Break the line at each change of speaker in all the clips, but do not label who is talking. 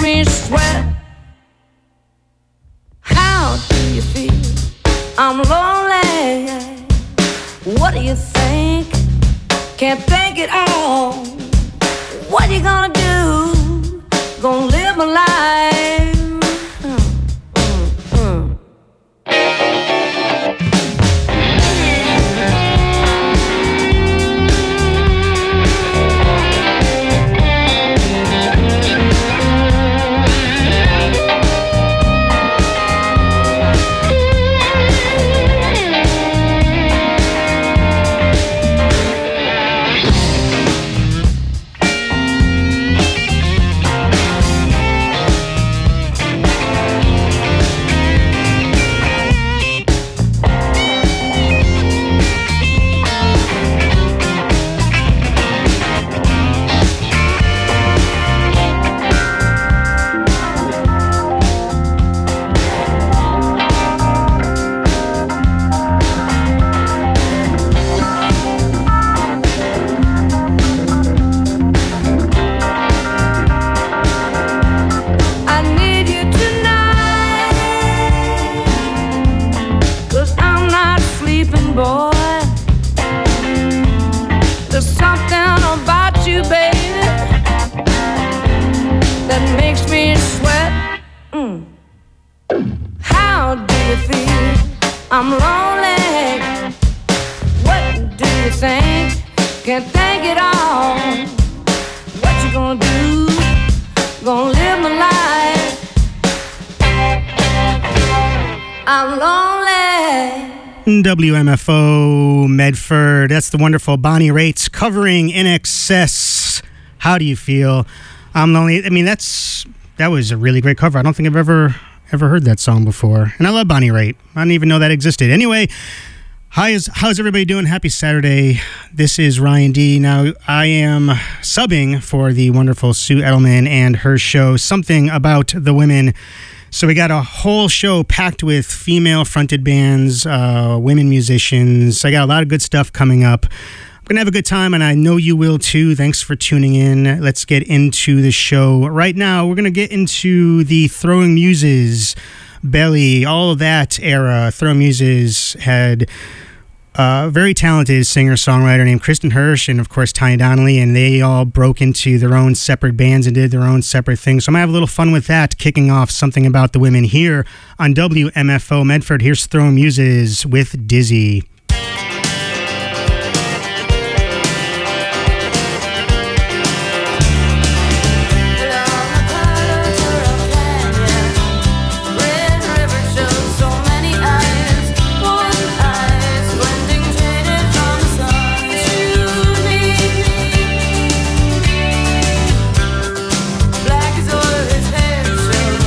me sweat. How do you feel? I'm lonely. What do you think? Can't think it all. What you gonna do? Gonna live my life. I'm lonely. What do you think? Can't think it all. What you gonna do? Gonna live my life. I'm lonely.
WMFO Medford. That's the wonderful Bonnie Raitt covering In Excess. How do you feel? I'm lonely. I mean, that was a really great cover. I don't think I've ever heard that song before. And I love Bonnie Raitt. I didn't even know that existed. Anyway, how's everybody doing? Happy Saturday. This is Ryan D. Now, I am subbing for the wonderful Sue Edelman and her show, Something About the Women. So we got a whole show packed with female-fronted bands, women musicians. I got a lot of good stuff coming up. I'm going to have a good time, and I know you will too. Thanks for tuning in. Let's get into the show. Right now, we're going to get into the Throwing Muses, Belly, all of that era. Throwing Muses had a very talented singer-songwriter named Kristen Hirsch and, of course, Tanya Donnelly, and they all broke into their own separate bands and did their own separate things. So I'm going to have a little fun with that, kicking off Something About the Women here on WMFO Medford. Here's Throwing Muses with Dizzy.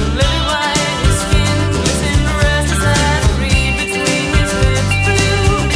Between his lips blue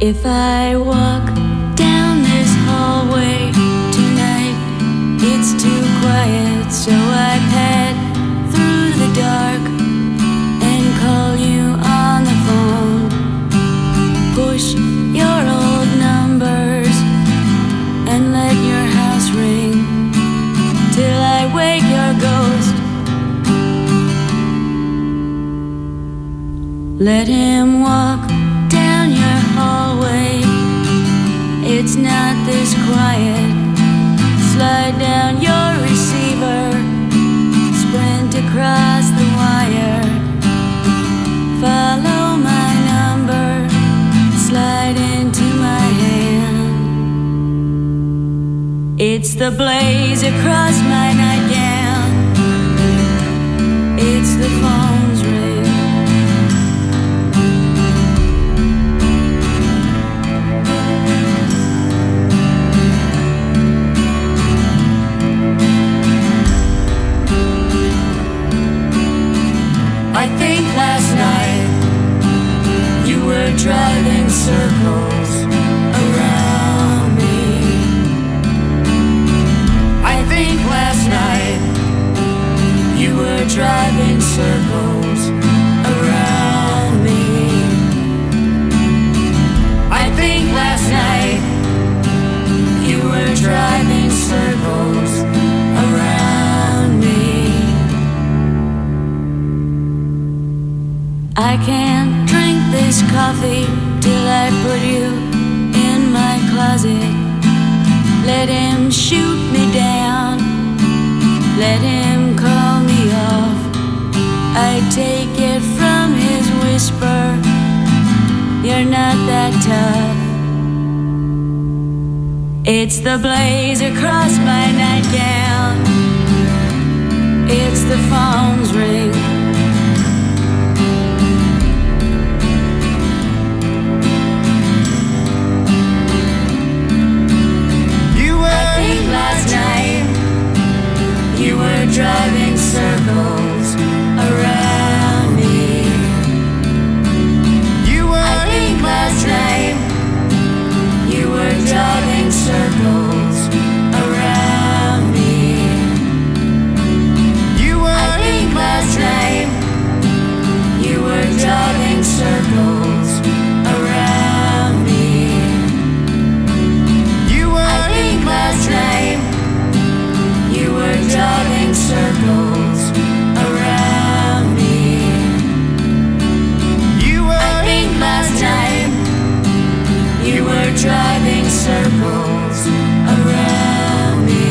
If I walk down this hallway tonight, it's too quiet, so I pad through the dark and call you on the phone. Push your old numbers and let your house ring till I wake your ghost. Let him walk down your hallway. It's not this quiet. Slide down your receiver, sprint across the wire. Follow my number, slide into my hand. It's the blaze across my nightgown. It's the phone's ring. I think last night you were driving circles around me. I think last night you were driving circles around me. I think last night you were driving circles around me. I can't drink this coffee till I put you in my closet. Let him shoot me down, let him call me off. I take it from his whisper, you're not that tough. It's the blaze across my nightgown. It's the phone's ring. Last night you were driving circles around me. I think last night you were driving circles around me. I think last night you were driving circles around me. I think last night you were driving circles around me. I think last night you were driving circles around me.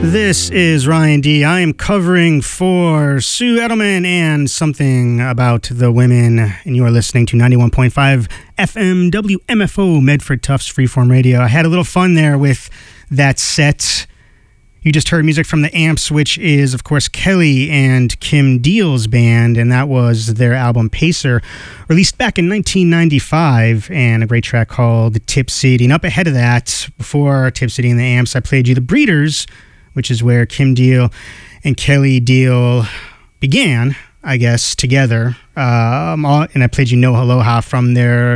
This is Ryan D. I am covering for Sue Edelman and Something About the Women, and you are listening to 91.5 FM WMFO Medford Tufts Freeform Radio. I had a little fun there with that set. You just heard music from the Amps, which is, of course, Kelly and Kim Deal's band, and that was their album Pacer, released back in 1995, and a great track called Tip City. And up ahead of that, before Tip City and the Amps, I played you The Breeders, which is where Kim Deal and Kelly Deal began, I guess, together. And I played you No Aloha from their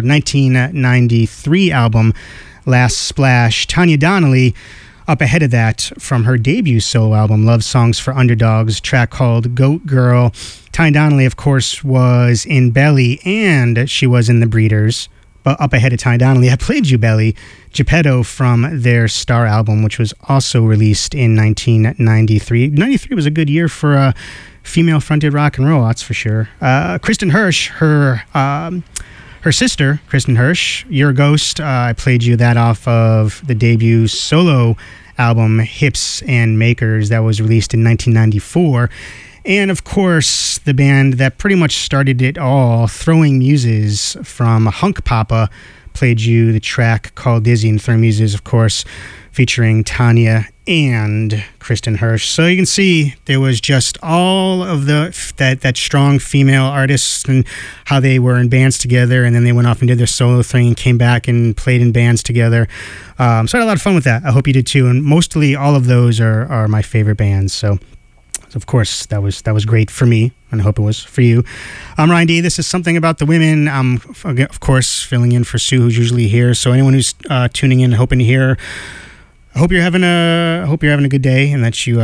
1993 album, Last Splash. Tanya Donnelly, up ahead of that, from her debut solo album, Love Songs for Underdogs, track called Goat Girl. Tanya Donnelly, of course, was in Belly, and she was in The Breeders. But up ahead of Tanya Donnelly, I played you Belly, Geppetto from their Star album, which was also released in 1993. 93 was a good year for female-fronted rock and roll, that's for sure. Kristen Hirsch, her sister, Kristen Hirsch, Your Ghost, I played you that off of the debut solo album, Hips and Makers, that was released in 1994. And, of course, the band that pretty much started it all, Throwing Muses from Hunk Papa, played you the track called Dizzy. And Throwing Muses, of course, featuring Tanya and Kristen Hirsch. So you can see there was just all of that strong female artists and how they were in bands together, and then they went off and did their solo thing and came back and played in bands together. So I had a lot of fun with that. I hope you did too. And mostly all of those are my favorite bands. So of course, that was great for me, and I hope it was for you. I'm Ryan D. This is Something About the Women. I'm, of course, filling in for Sue, who's usually here. So anyone who's tuning in, hoping to hear, I hope you're having a good day, and that you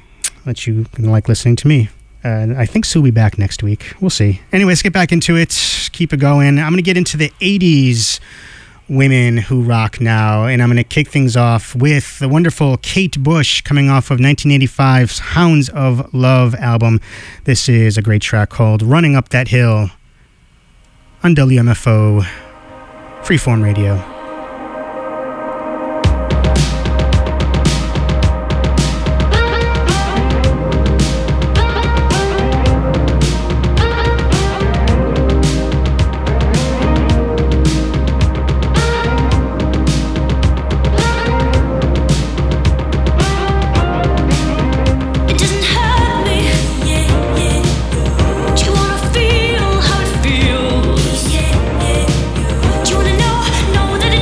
like listening to me. I think Sue will be back next week. We'll see. Anyway, let's get back into it. Keep it going. I'm going to get into the 80s women who rock now, and I'm going to kick things off with the wonderful Kate Bush, coming off of 1985's Hounds of Love album. This is a great track called Running Up That Hill on WMFO Freeform Radio.
Know that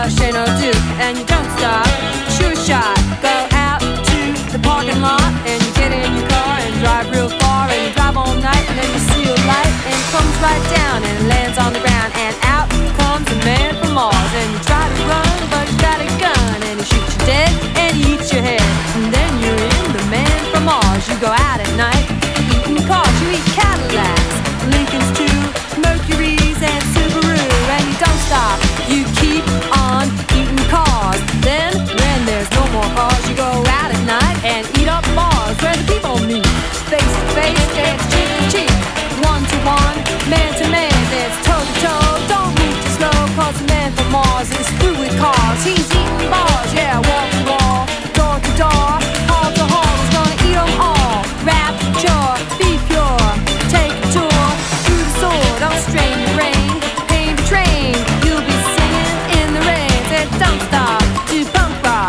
rush, ain't no do, and you don't stop. Sure shot, go out to the parking lot, and you get in your car and drive real far, and you drive all night, and then you see a light, and it comes right down and lands on the ground, and out comes a man from Mars, and you try to run, but you got a gun, and he shoots you dead, and he eats your head, and then you're in the man from Mars. You go out at night, eating cars, you eat Cadillacs, Lincolns too, Mercuries and Subaru, and you don't stop, you keep on eating cars. Then, when there's no more cars, you go out at night and eat up bars where the people meet. Face to face, it's cheek to cheek, one to one, man to man, it's toe to toe. Don't move too slow, cause the man from Mars is through with cars. He's eating bars, yeah, wall to wall, door to door, hall to hall, he's gonna eat them all. Rapture, be pure, take a tour through the sword, don't strain your brain, pain the train, you'll be singing in the rain. Said don't stop to punk rock.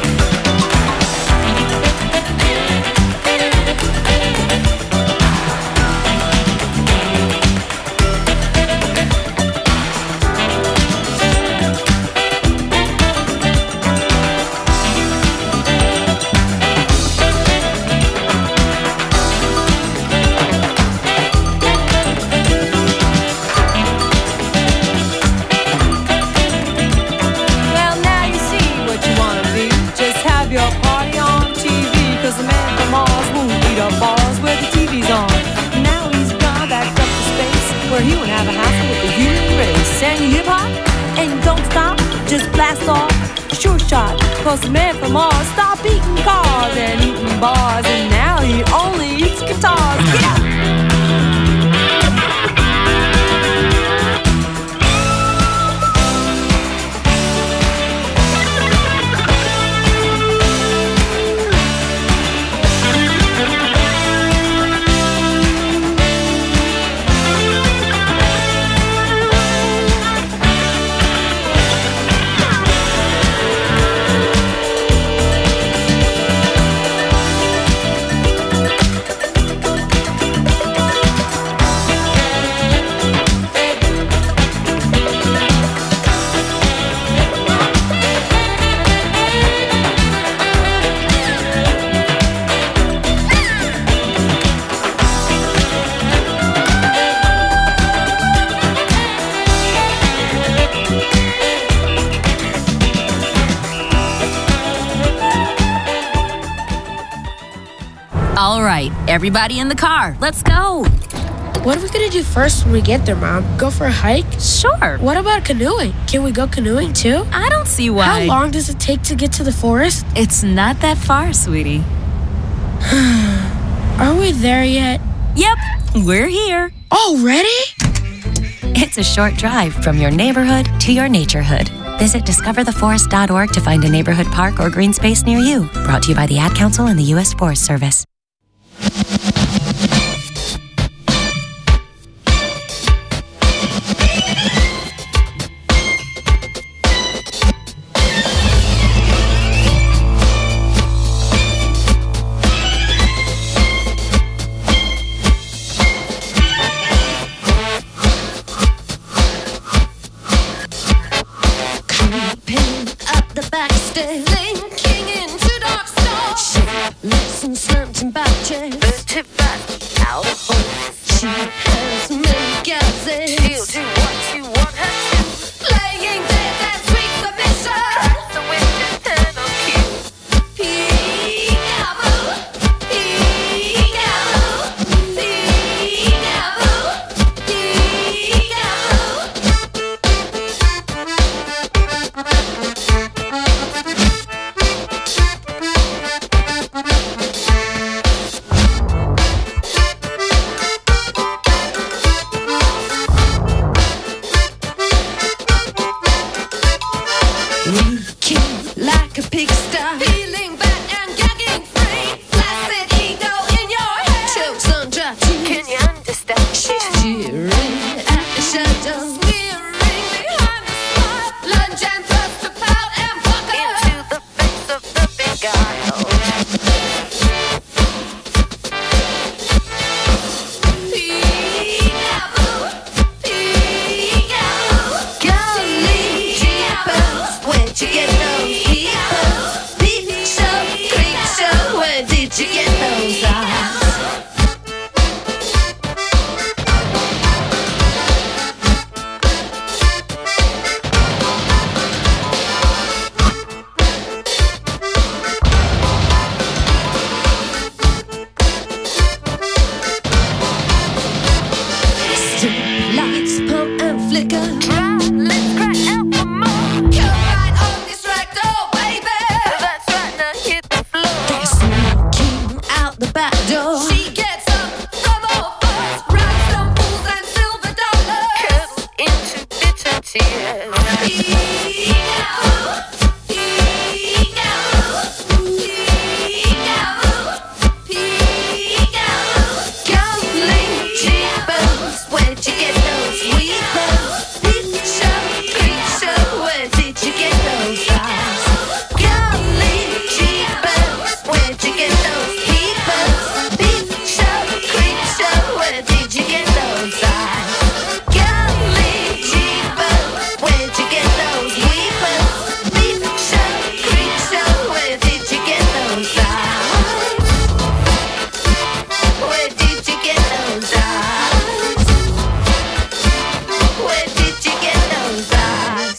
Well, now you see what you wanna be. Just have your party on TV, cause the man from Mars won't eat up bars where the TV's on. Now he's gone back up to space, where he won't have a hassle with the human race. And you hip hop, and you don't stop, just blast off, sure shot. Cause the man from Mars stopped eating cars and eating bars, and now he only eats guitars. Get up!
All right, everybody in the car, let's go.
What are we gonna do first when we get there, Mom? Go for a hike?
Sure.
What about canoeing? Can we go canoeing too?
I don't see why.
How long does it take to get to the forest?
It's not that far, sweetie.
Are we there yet?
Yep, we're here.
Already?
It's a short drive from your neighborhood to your naturehood. Visit discovertheforest.org to find a neighborhood park or green space near you. Brought to you by the Ad Council and the U.S. Forest Service.
Linking into dark stars. Listen, slumped in back chairs. But back out. She has many gases. She'll do what you want her to. Playing dead and sweet submission. Tries to win your eternal cue. Peekaboo, peekaboo, peekaboo, peekaboo.
door.
She gets up from her first, rhinestones and silver dollars, cuts into bitter tears. Gambling cheapers, where'd you get those weepers? Peep show, creep show, where did you get those eyes? Gambling cheapers, where'd you get those peepers? Peep show, creep show, where did you get those eyes? Gambling cheapers, where'd you get those weepers? Peep show, creep show, where did you get those eyes? Where did you get those eyes? Where did you get those eyes?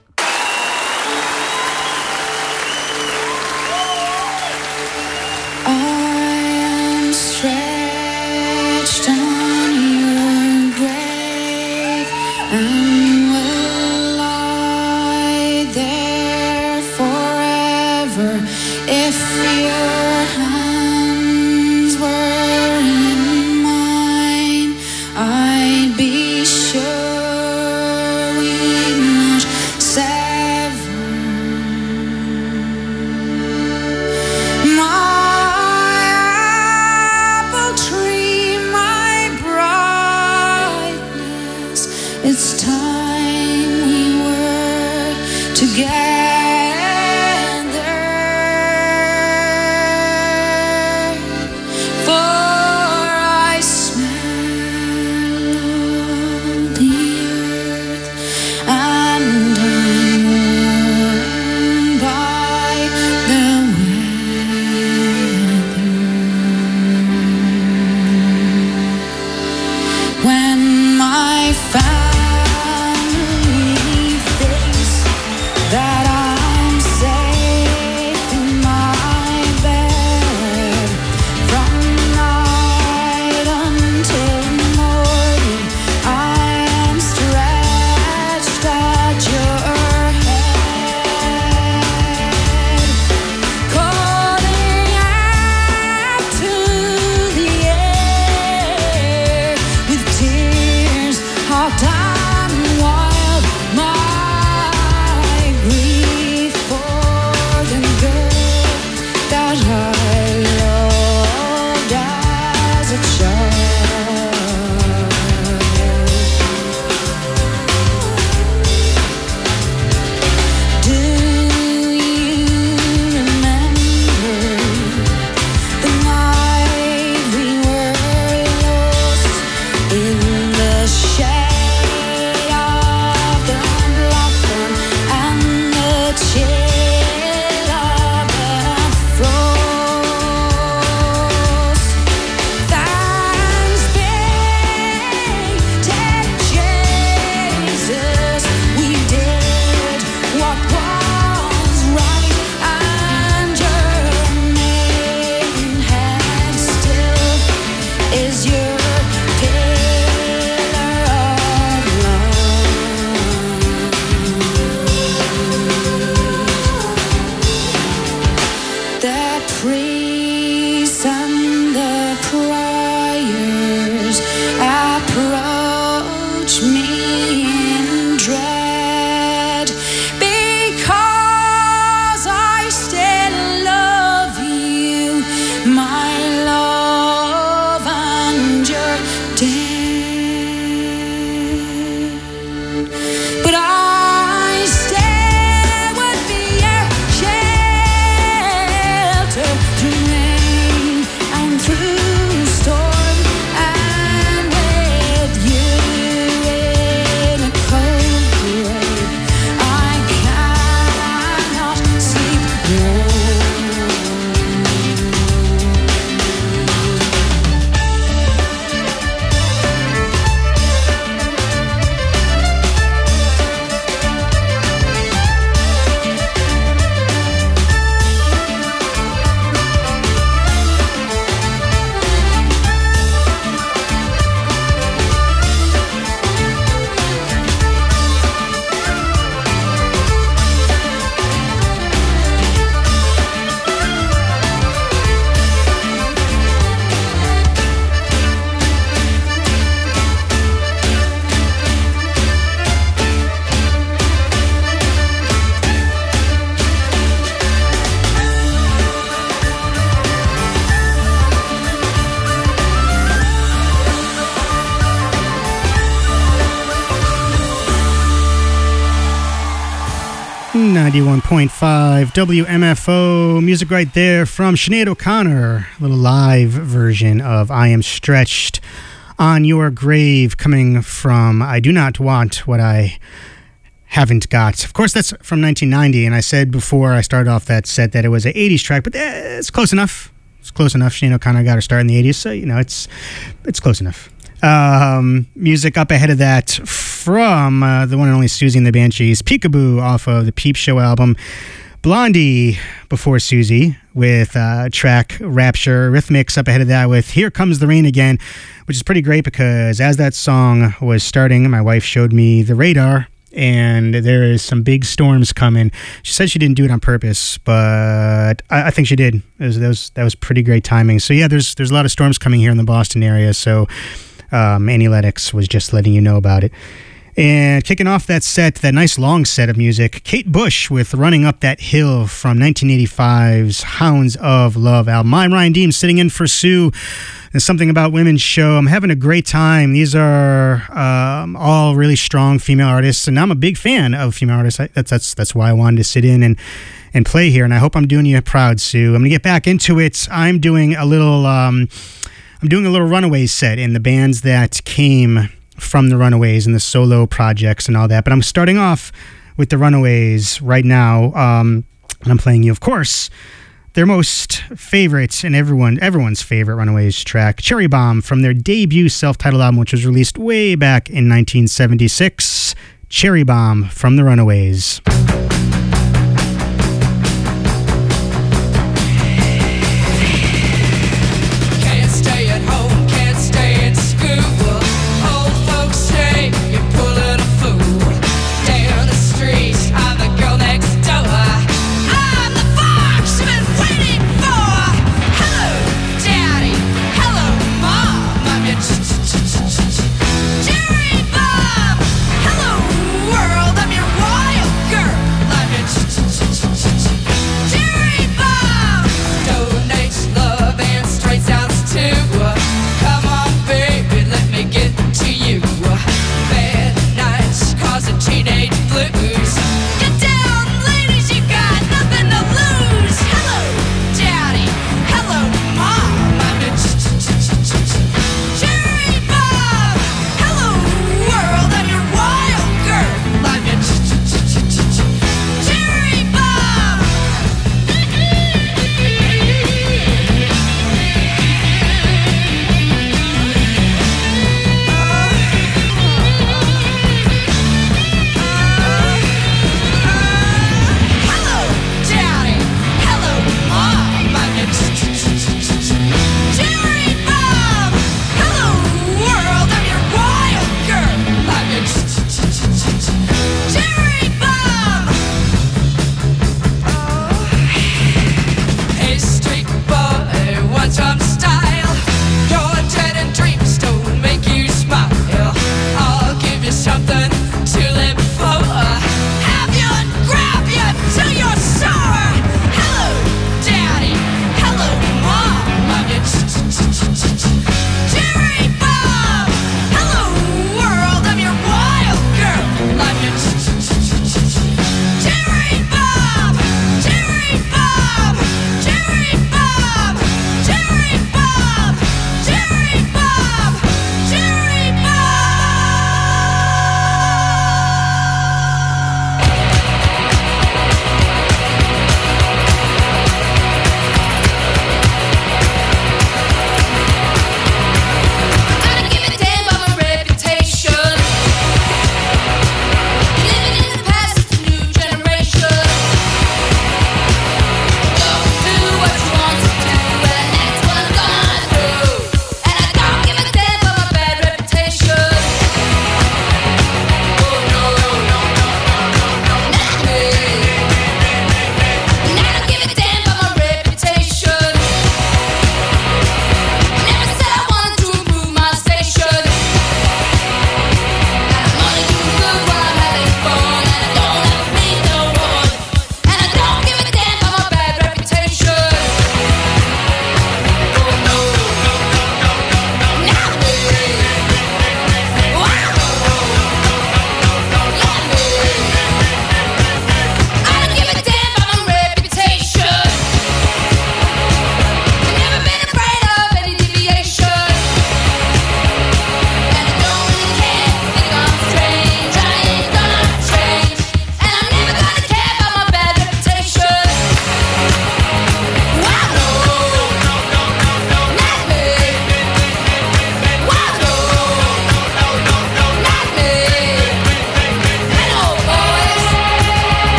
I am stretched on your grave and will lie there forever if your hands were in mine. I'd be sure we'd not sever. My apple tree, my brightness, it's time we were together. For I smell the earth and I'm warmed by the when my family thinks that I'm safe in my bed from night until morning, I am stretched at your head, calling out to the air with tears hot and wild. My grief for the girl that I loved as a child. Do you remember the night we were lost in the shade of the blossom and the chill of the frost? Thanks be to Jesus, we did what was right, and your maidenhead still is your pillar of love. The priests and the priors approach me in dread because I still love you, my love, and
91.5 WMFO. Music right there from Sinead O'Connor. A little live version of I Am Stretched on Your Grave, coming from I Do Not Want What I Haven't Got. Of course, that's from 1990, and I said before I started off that set that it was an 80s track, but it's close enough. It's close enough. Sinead O'Connor got her start in the 80s, so, it's close enough. Music up ahead of that from the one and only Susie and the Banshees, Peekaboo off of the Peep Show album, Blondie before Susie with track Rapture, Rhythmics up ahead of that with Here Comes the Rain Again, which is pretty great because as that song was starting, my wife showed me the radar and there is some big storms coming. She said she didn't do it on purpose, but I think she did. That was pretty great timing. So yeah, there's a lot of storms coming here in the Boston area, so Annie Lennox was just letting you know about it. And kicking off that set, that nice long set of music, Kate Bush with Running Up That Hill from 1985's Hounds of Love album. I'm Ryan Deems sitting in for Sue. There's Something About Women show. I'm having a great time. These are all really strong female artists, and I'm a big fan of female artists. That's why I wanted to sit in and play here, and I hope I'm doing you proud, Sue. I'm going to get back into it. I'm doing a little Runaways set in the bands that came from the Runaways and the solo projects and all that. But I'm starting off with the Runaways right now. And I'm playing you, of course, their most favorite and everyone's favorite Runaways track, Cherry Bomb, from their debut self-titled album, which was released way back in 1976. Cherry Bomb from the Runaways.
Cherry Bomb! Hello, world, I'm your wild girl.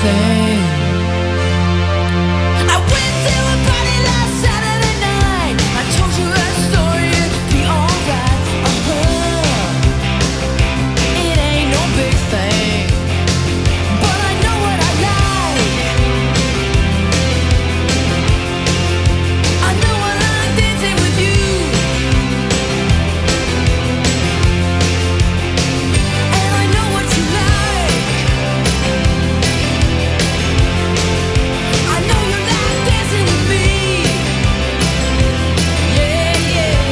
thing. I went to a party last Saturday night. I told you a story, it'd be alright. It ain't no big thing, but I know what I like. I know I like dancing with you. And I know what you like. I know you like dancing with me. Yeah, yeah.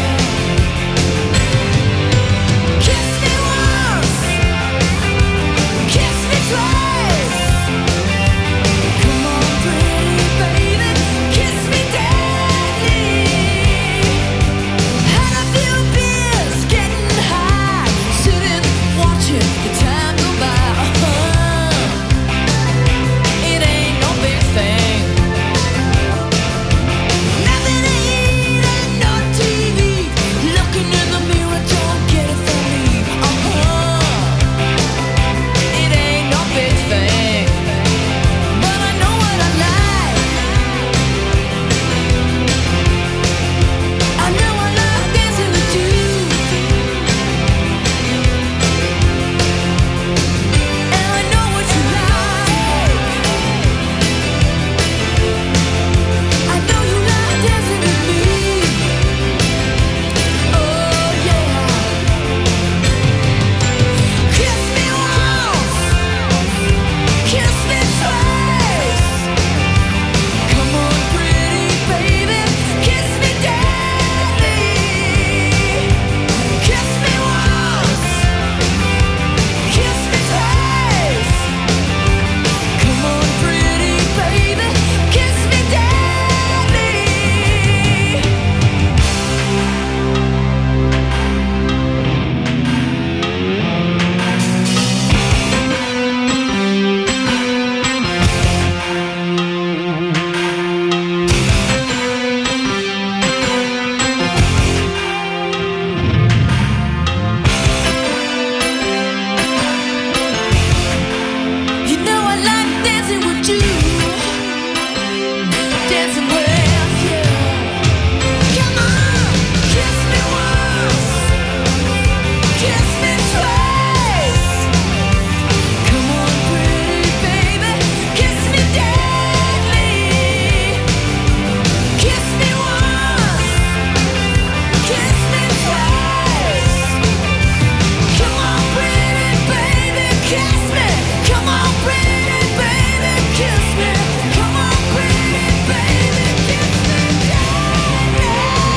Kiss me once, kiss me twice. Come on, pretty baby, kiss me deadly. Had a few beers, getting high, sitting, watching the time go by. It ain't no big thing. Nothing to eat and no TV. Looking in the mirror, don't get it from me. It ain't no big thing, but I know what I like. I know I like dancing with you. And I know what you like. I know you like dancing with me. Oh yeah. Kiss me once, kiss me twice. Come on, pretty baby, kiss me deadly. Kiss me once, kiss me twice. Come on, pretty baby, kiss me deadly. You know I like dancing with you, dancing with you. Come on, kiss me once, kiss me twice. Come on, pretty baby, kiss me deadly. Kiss me once, kiss me twice. Come on, pretty baby, kiss me. Come on, pretty baby, kiss me. Come on, pretty baby, kiss me deadly.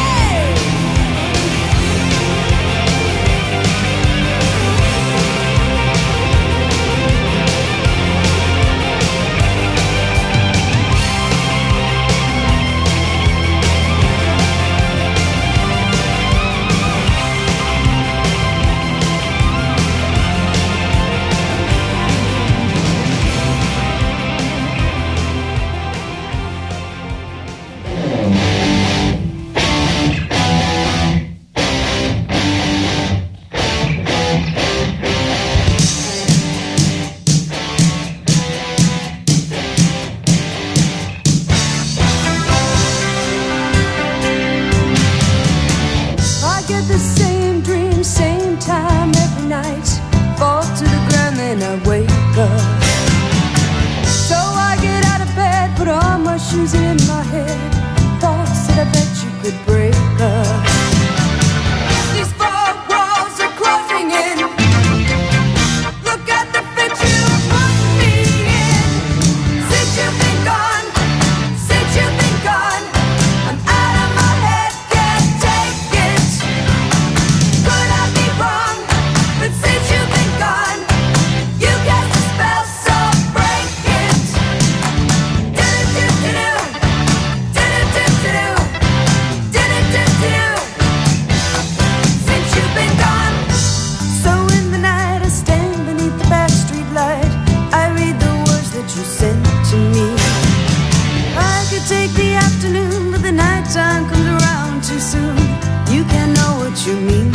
I get the same dream, same time every night. Fall to the ground, then I wake up. So I get out of bed, put on my shoes in my head. Thoughts that I bet you could break up. These four walls are closing in. Look at the fit you put me in. Since you've been gone, since you've been gone, I'm out of my head, can't take it. Could I be wrong? But since you've been gone, you cast a spell, so break it. Do-do-do-do-do, do-do-do-do-do, do-do-do-do-do. Since you've been gone. So in the night I stand beneath the back street light. I read the words that you sent to me. I could take the afternoon, but the nighttime comes around too soon. You can't know what you mean